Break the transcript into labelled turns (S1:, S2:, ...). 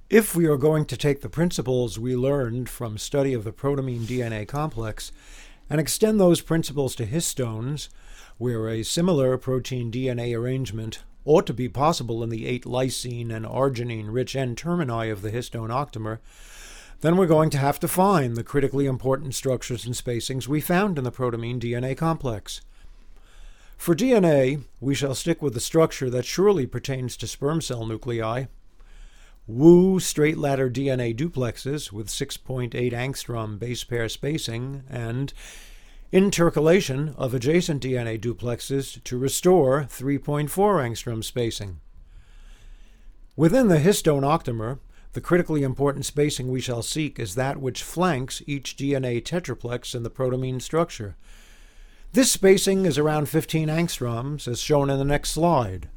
S1: If we are going to take the principles we learned from study of the protamine DNA complex and extend those principles to histones, where a similar protein DNA arrangement ought to be possible in the 8 lysine and arginine-rich N-termini of the histone octamer, then we're going to have to find the critically important structures and spacings we found in the protamine DNA complex. For DNA, we shall stick with the structure that surely pertains to sperm cell nuclei. Wu straight-ladder DNA duplexes with 6.8 angstrom base pair spacing and intercalation of adjacent DNA duplexes to restore 3.4 angstrom spacing. Within the histone octamer, the critically important spacing we shall seek is that which flanks each DNA tetraplex in the protamine structure. This spacing is around 15 angstroms, as shown in the next slide.